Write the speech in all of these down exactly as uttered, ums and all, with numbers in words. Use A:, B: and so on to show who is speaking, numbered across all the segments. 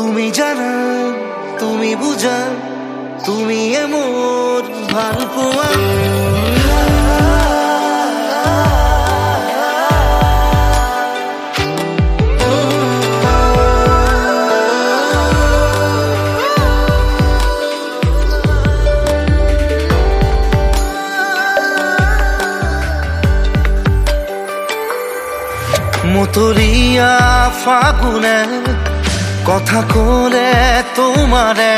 A: তুমি জানা তুমি বুঝা তুমি এ মোর ভাল পোৱা মতরিয়া ফাগুনে কথা কলে তোমারে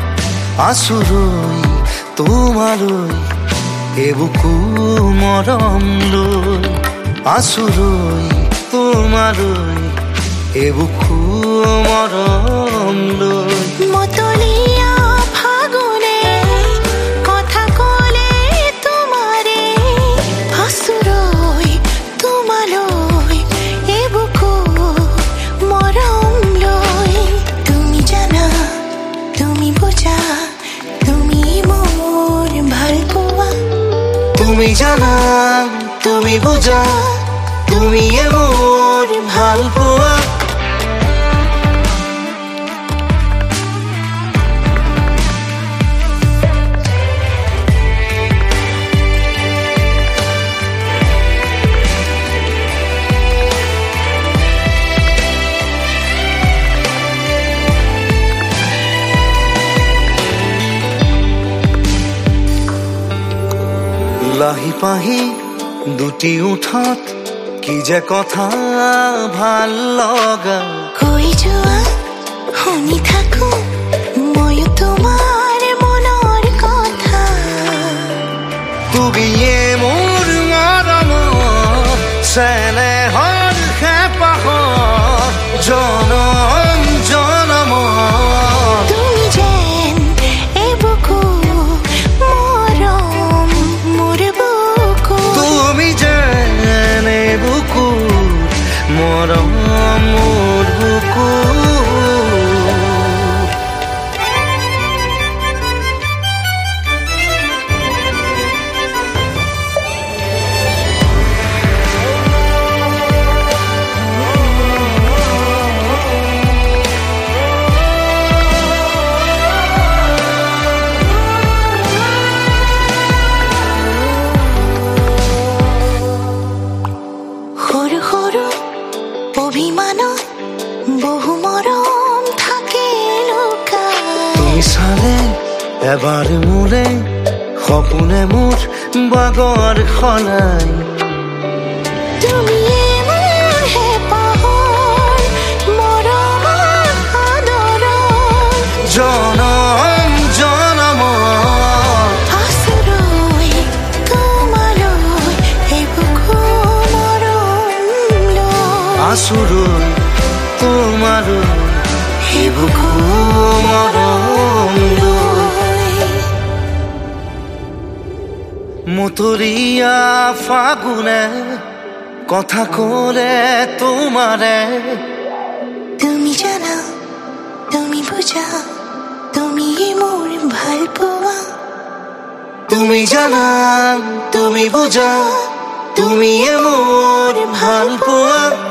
A: আছুৰৈ তোমালৈ এবুকু মৰম লৈ আছুৰৈ তোমালৈ এবুকু মৰম লৈ
B: মতলিয়া ফাগুনে কথা কলে তোমারে আছুৰৈ তোমালৈ এবুকু মৰম লৈ তুমি জানা তুমি বুঝা তুমি মোর ভাল পোৱা
A: তুমি জানা তুমি বুঝা তুমি এ মোর ভাল পোৱা লাহি পাহি দুটি উঠাত কি যে কথা ভাল লগা
B: কৈ যোৱা শুনি থাকো ময়ো তোমাৰ মনৰ কথা
A: তুমিয়ে মোৰ মৰম চেনেহৰ হেঁপাহত জনম জনম
B: তুমি যেন এবুকু মৰম মোৰ বুকু
A: তুমি যেন এবুকু মৰম মোৰ বুকু
B: সৰু সৰু অভিমানত বহু মৰম থাকে লুকাই
A: তুমি চালে এবাৰ মোৰে সপোনে মোৰ বাগৰ সলাই
B: তুমিয়ে মোৰ হেঁপাহৰ মৰমৰ আদৰৰ
A: জনম জনম
B: আছুৰৈ তোমালৈ এবুকু মৰম লৈ
A: আছুৰৈ তোমালৈ এবুকু মৰম লৈ মতৰিয়া ফাগুনে কথা কলে তোমাৰে
B: তুমি জানা তুমি বুঝা তুমি মোর ভাল পোৱা
A: তুমি জানা তুমি বুঝা তুমি এ মোর ভাল পোৱা